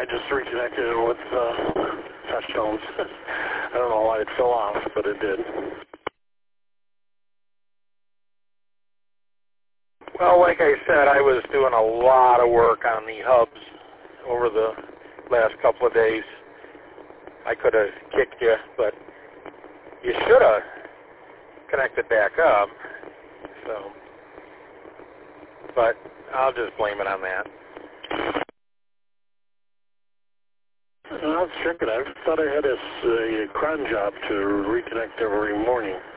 just reconnected it with touchstones. I don't know why it fell off, but it did. Well, like I said, I was doing a lot of work on the hubs over the last couple of days. I could have kicked you, but you should have connected back up. So, but I'll just blame it on that. I'll check it. I thought I had a cron job to reconnect every morning.